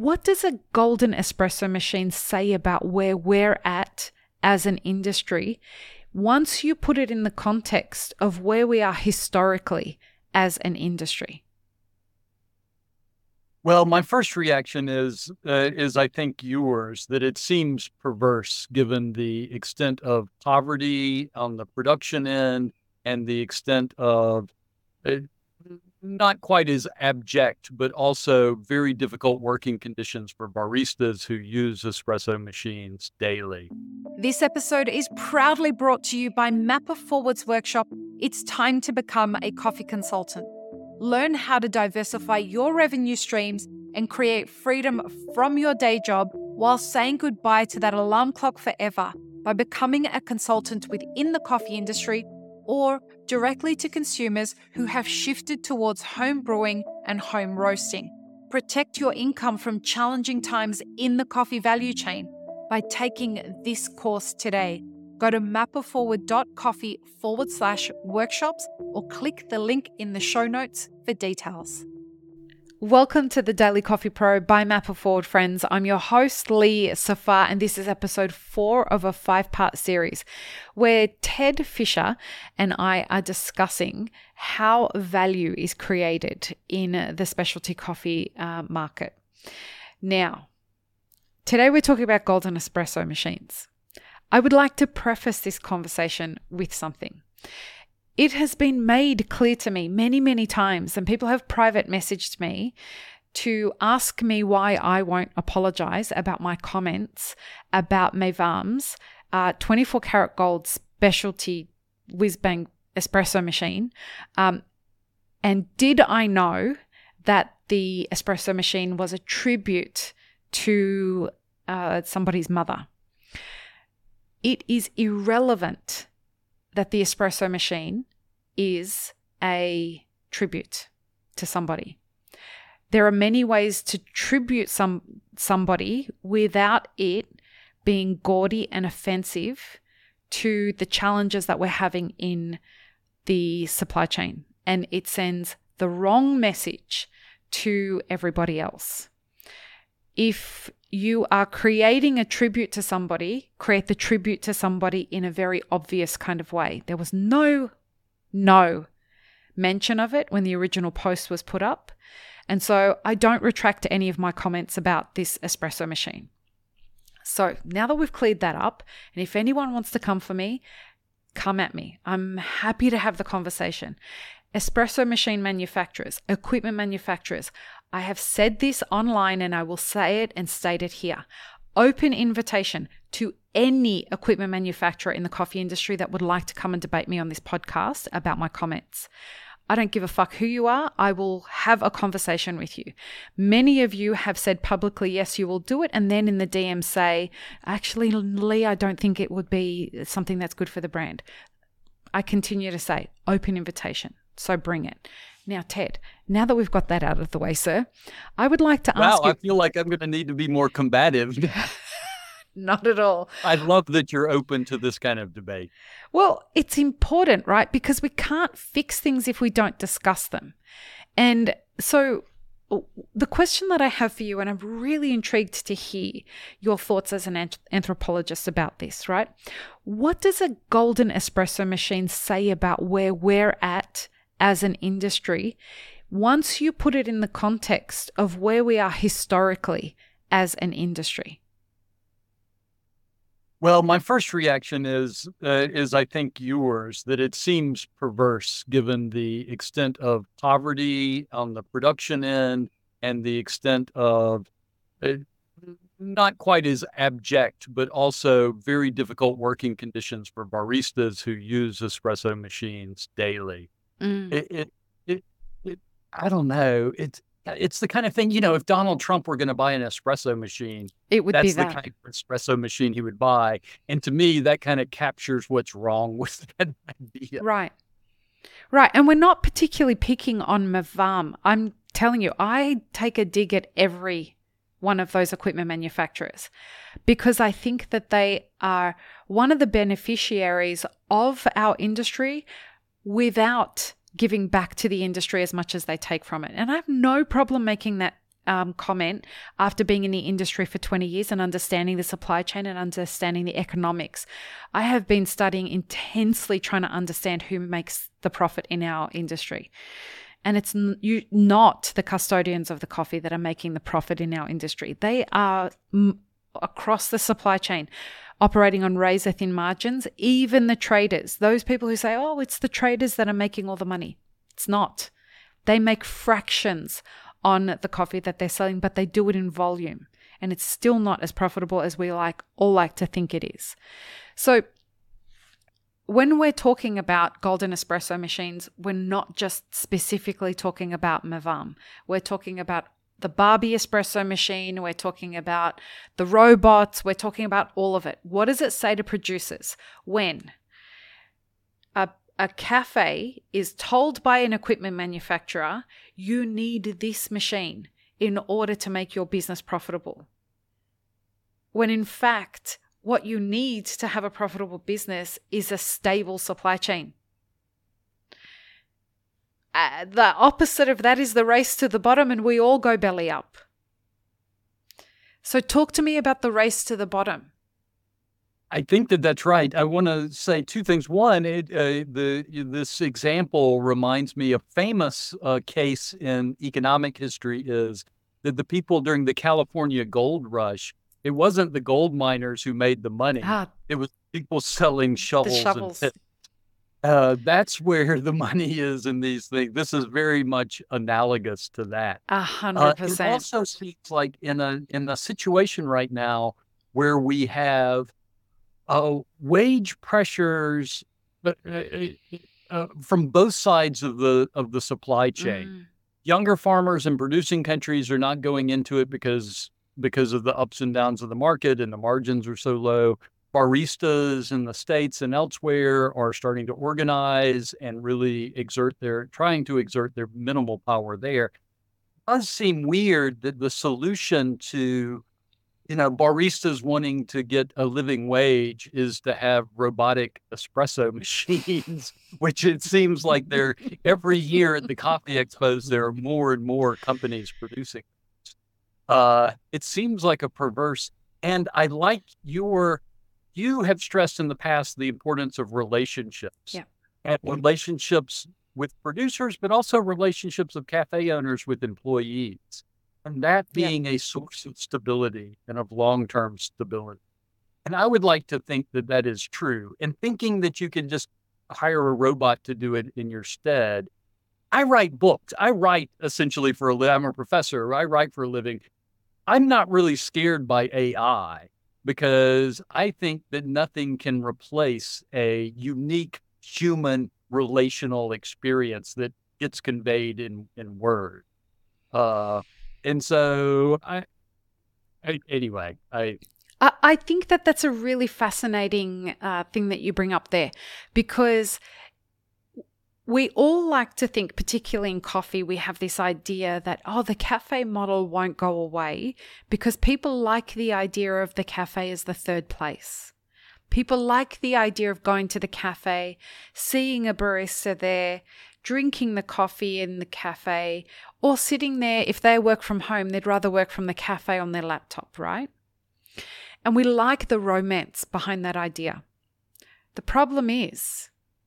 What does a golden espresso machine say about where we're at as an industry once you put it in the context of where we are historically as an industry? Well, my first reaction is I think yours, that it seems perverse given the extent of poverty on the production end and the extent of uh, not quite as abject, but also very difficult working conditions for baristas who use espresso machines daily. This episode is proudly brought to you by Mapper Forward's workshop, It's Time to Become a Coffee Consultant. Learn how to diversify your revenue streams and create freedom from your day job while saying goodbye to that alarm clock forever by becoming a consultant within the coffee industry or directly to consumers who have shifted towards home brewing and home roasting. Protect your income from challenging times in the coffee value chain by taking this course today. Go to mapperforward.coffee/workshops or click the link in the show notes for details. Welcome to the Daily Coffee Pro by Mapper Forward, friends. I'm your host, Lee Safar, and this is episode 4 of a 5-part series where Ted Fisher and I are discussing how value is created in the specialty coffee market. Now, today we're talking about golden espresso machines. I would like to preface this conversation with something. It has been made clear to me many, many times, and people have private messaged me to ask me why I won't apologize about my comments about Mevam's 24 karat gold specialty whiz-bang espresso machine. And did I know that the espresso machine was a tribute to somebody's mother? It is irrelevant that the espresso machine is a tribute to somebody. There are many ways to tribute somebody without it being gaudy and offensive to the challenges that we're having in the supply chain. And it sends the wrong message to everybody else. If you are creating a tribute to somebody, create the tribute to somebody in a very obvious kind of way. There was no mention of it when the original post was put up. And so I don't retract any of my comments about this espresso machine. So now that we've cleared that up, and if anyone wants to come for me, come at me. I'm happy to have the conversation. Espresso machine manufacturers, equipment manufacturers, I have said this online and I will say it and state it here. Open invitation to any equipment manufacturer in the coffee industry that would like to come and debate me on this podcast about my comments. I don't give a fuck who you are. I will have a conversation with you. Many of you have said publicly, yes, you will do it. And then in the DM say, actually, Lee, I don't think it would be something that's good for the brand. I continue to say open invitation. So bring it. Now, Ted, now that we've got that out of the way, sir, I would like to ask you... I feel like I'm going to need to be more combative. Not at all. I love that you're open to this kind of debate. Well, it's important, right? Because we can't fix things if we don't discuss them. And so the question that I have for you, and I'm really intrigued to hear your thoughts as an anthropologist about this, right? What does a golden espresso machine say about where we're at as an industry once you put it in the context of where we are historically as an industry? Well, my first reaction is I think yours, that it seems perverse given the extent of poverty on the production end and the extent of not quite as abject, but also very difficult working conditions for baristas who use espresso machines daily. I don't know. It's the kind of thing, if Donald Trump were going to buy an espresso machine, that's the kind of espresso machine he would buy. And to me, that kind of captures what's wrong with that idea. Right. And we're not particularly picking on Mevam. I'm telling you, I take a dig at every one of those equipment manufacturers because I think that they are one of the beneficiaries of our industry without giving back to the industry as much as they take from it. And I have no problem making that comment after being in the industry for 20 years and understanding the supply chain and understanding the economics. I have been studying intensely trying to understand who makes the profit in our industry. And it's not the custodians of the coffee that are making the profit in our industry. They are across the supply chain operating on razor thin margins, even the traders, those people who say, oh, it's the traders that are making all the money. It's not. They make fractions on the coffee that they're selling, but they do it in volume. And it's still not as profitable as we all like to think it is. So when we're talking about golden espresso machines, we're not just specifically talking about Mavam. We're talking about the Barbie espresso machine. We're talking about the robots. We're talking about all of it. What does it say to producers when a cafe is told by an equipment manufacturer, you need this machine in order to make your business profitable? When in fact, what you need to have a profitable business is a stable supply chain. The opposite of that is the race to the bottom, and we all go belly up. So talk to me about the race to the bottom. I think that's right. I want to say two things. One, this example reminds me of a famous case in economic history is that the people during the California gold rush, it wasn't the gold miners who made the money. It was people selling shovels. And that's where the money is in these things. This is very much analogous to that. 100%. It also seems like in a situation right now where we have wage pressures from both sides of the supply chain. Younger farmers in producing countries are not going into it because of the ups and downs of the market and the margins are so low. Baristas in the States and elsewhere are starting to organize and really trying to exert their minimal power there. It does seem weird that the solution to baristas wanting to get a living wage is to have robotic espresso machines, which it seems like every year at the Coffee Expos, there are more and more companies producing. It seems like a perverse, and I like you have stressed in the past the importance of relationships. Yeah. And relationships with producers, but also relationships of cafe owners with employees. And that being a source of stability and of long-term stability. And I would like to think that is true. And thinking that you can just hire a robot to do it in your stead. I write books. I write essentially for a living. I'm a professor. I write for a living. I'm not really scared by AI because I think that nothing can replace a unique human relational experience that gets conveyed in words. And so I think that's a really fascinating thing that you bring up there, because we all like to think, particularly in coffee, we have this idea that, the cafe model won't go away because people like the idea of the cafe as the third place. People like the idea of going to the cafe, seeing a barista there, drinking the coffee in the cafe, or sitting there. If they work from home, they'd rather work from the cafe on their laptop, right? And we like the romance behind that idea. The problem is,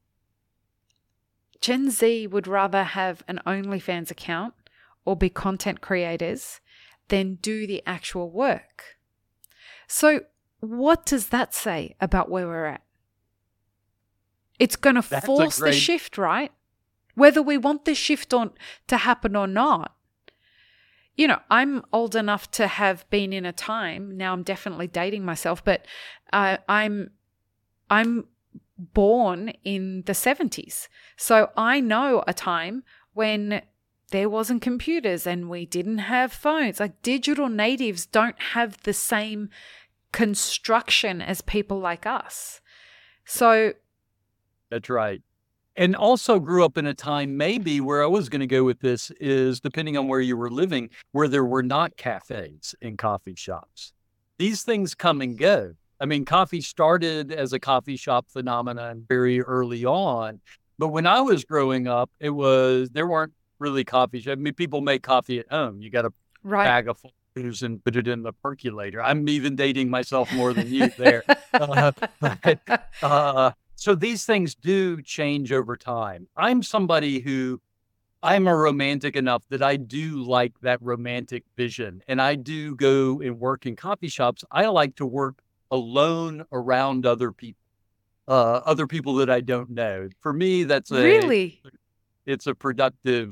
Gen Z would rather have an OnlyFans account or be content creators than do the actual work. So what does that say about where we're at? It's going to force the shift, right? Whether we want this shift to happen or not. I'm old enough to have been in a time, now I'm definitely dating myself, but I'm born in the 70s. So I know a time when there wasn't computers and we didn't have phones. Like, digital natives don't have the same construction as people like us. So that's right. And also grew up in a time, maybe where I was going to go with this is, depending on where you were living, where there were not cafes and coffee shops. These things come and go. I mean, coffee started as a coffee shop phenomenon very early on. But when I was growing up, there weren't really coffee shops. I mean, people make coffee at home. You got to bag of Folgers and put it in the percolator. I'm even dating myself more than you there. So these things do change over time. I'm somebody who I'm a romantic enough that I do like that romantic vision. And I do go and work in coffee shops. I like to work alone around other people that I don't know. For me, Really? it's a productive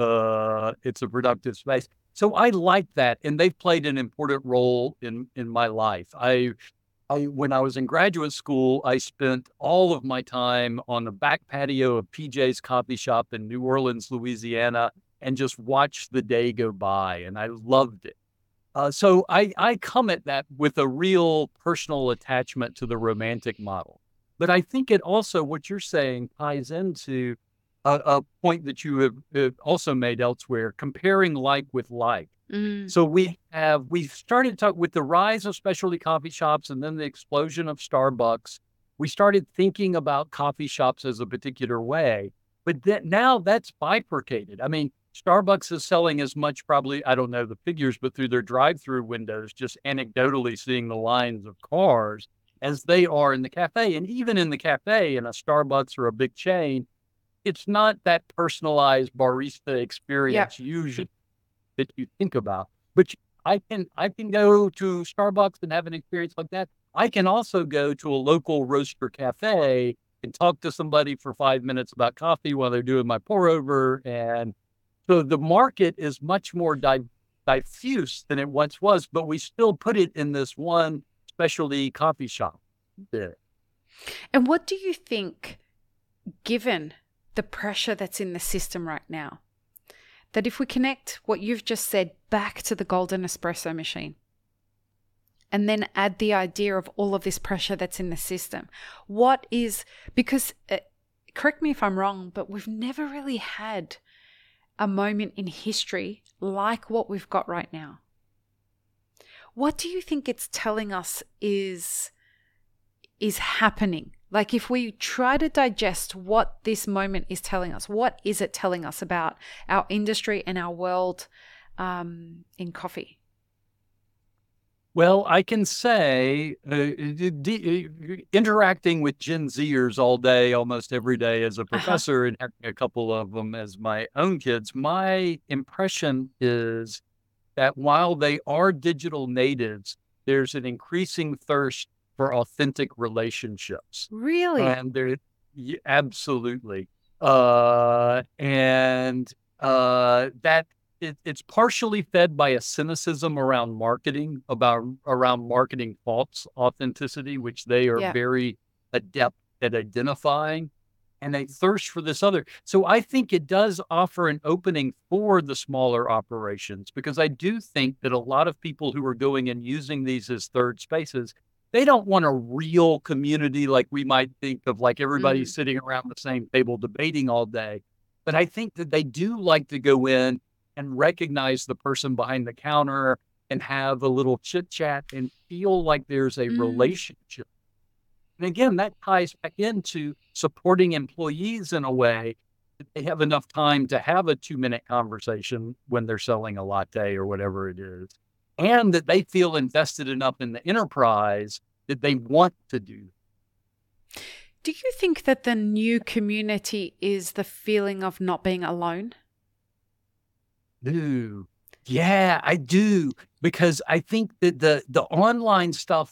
space. So I like that. And they've played an important role in my life. When I was in graduate school, I spent all of my time on the back patio of PJ's Coffee Shop in New Orleans, Louisiana, and just watched the day go by. And I loved it. So I come at that with a real personal attachment to the romantic model. But I think it also, what you're saying, ties into a point that you have also made elsewhere, comparing like with like. So we started talk with the rise of specialty coffee shops and then the explosion of Starbucks. We started thinking about coffee shops as a particular way, but now that's bifurcated. I mean, Starbucks is selling as much, probably, I don't know the figures, but through their drive-through windows, just anecdotally seeing the lines of cars as they are in the cafe. And even in the cafe, in a Starbucks or a big chain, it's not that personalized barista experience usually that you think about. But I can go to Starbucks and have an experience like that. I can also go to a local roaster cafe and talk to somebody for 5 minutes about coffee while they're doing my pour over. And so the market is much more diffuse than it once was, but we still put it in this one specialty coffee shop there. And what do you think, given the pressure that's in the system right now, that if we connect what you've just said back to the golden espresso machine and then add the idea of all of this pressure that's in the system, because correct me if I'm wrong, but we've never really had a moment in history like what we've got right now. What do you think it's telling us is happening? Like, if we try to digest what this moment is telling us, what is it telling us about our industry and our world in coffee? Well, I can say, interacting with Gen Zers all day, almost every day as a professor and having a couple of them as my own kids, my impression is that while they are digital natives, there's an increasing thirst for authentic relationships. Really? And absolutely. That it's partially fed by a cynicism around marketing, around marketing false authenticity, which they are very adept at identifying, and they thirst for this other. So I think it does offer an opening for the smaller operations, because I do think that a lot of people who are going and using these as third spaces, they don't want a real community like we might think of, like everybody sitting around the same table debating all day. But I think that they do like to go in and recognize the person behind the counter and have a little chit chat and feel like there's a relationship. And again, that ties back into supporting employees in a way that they have enough time to have a 2-minute conversation when they're selling a latte or whatever it is, and that they feel invested enough in the enterprise that they want to do. Do you think that the new community is the feeling of not being alone? Ooh, yeah, I do, because I think that the online stuff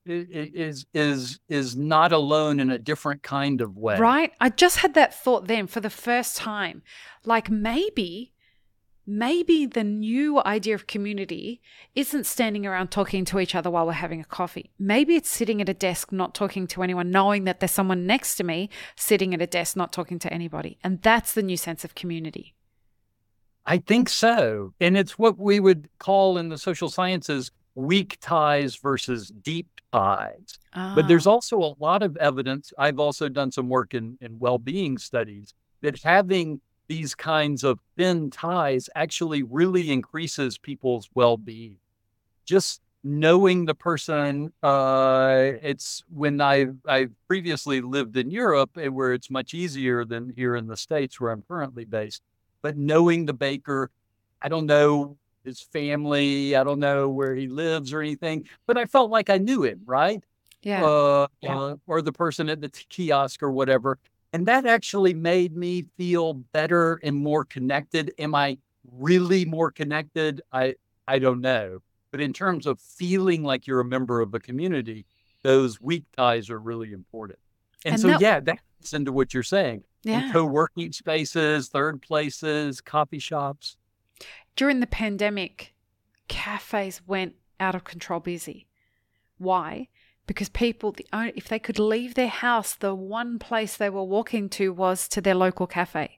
is not alone in a different kind of way. Right? I just had that thought then for the first time. Like maybe the new idea of community isn't standing around talking to each other while we're having a coffee. Maybe it's sitting at a desk, not talking to anyone, knowing that there's someone next to me sitting at a desk, not talking to anybody. And that's the new sense of community. I think so. And it's what we would call in the social sciences weak ties versus deep ties. But there's also a lot of evidence. I've also done some work in well-being studies that having these kinds of thin ties actually really increases people's well-being. Just knowing the person, it's when I've previously lived in Europe, where it's much easier than here in the States where I'm currently based. But knowing the baker, I don't know his family. I don't know where he lives or anything, but I felt like I knew him, right? Yeah. Or the person at the kiosk or whatever. And that actually made me feel better and more connected. Am I really more connected? I don't know. But in terms of feeling like you're a member of a community, those weak ties are really important. And so, that gets into what you're saying. Yeah. In co-working spaces, third places, coffee shops. During the pandemic, cafes went out of control busy. Why? Because people, if they could leave their house, the one place they were walking to was to their local cafe.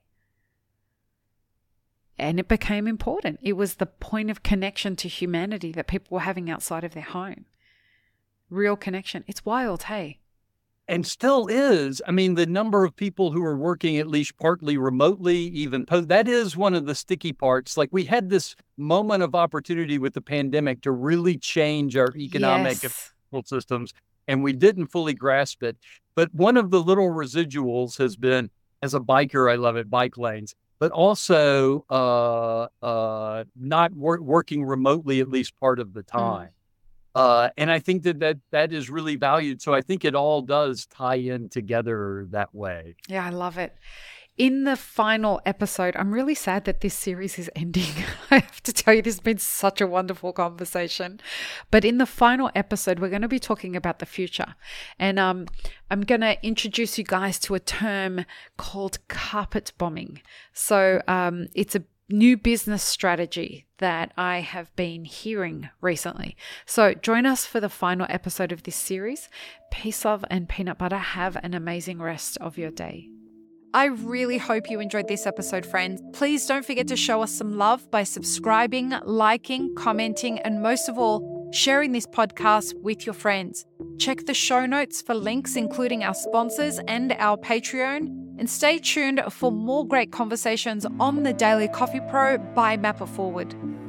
And it became important. It was the point of connection to humanity that people were having outside of their home. Real connection. It's wild, hey? And still is. I mean, the number of people who are working at least partly remotely, even that is one of the sticky parts. Like we had this moment of opportunity with the pandemic to really change our economic systems, and we didn't fully grasp it. But one of the little residuals has been, as a biker, I love it, bike lanes, but also not working remotely at least part of the time. And I think that is really valued. So I think it all does tie in together that way. Yeah, I love it. In the final episode, I'm really sad that this series is ending. I have to tell you, this has been such a wonderful conversation. But in the final episode, we're going to be talking about the future. And I'm going to introduce you guys to a term called carpet bombing. So it's a new business strategy that I have been hearing recently. So join us for the final episode of this series. Peace, love, and peanut butter. Have an amazing rest of your day. I really hope you enjoyed this episode, friends. Please don't forget to show us some love by subscribing, liking, commenting, and most of all, sharing this podcast with your friends. Check the show notes for links, including our sponsors and our Patreon. And stay tuned for more great conversations on the Daily Coffee Pro by Mapper Forward.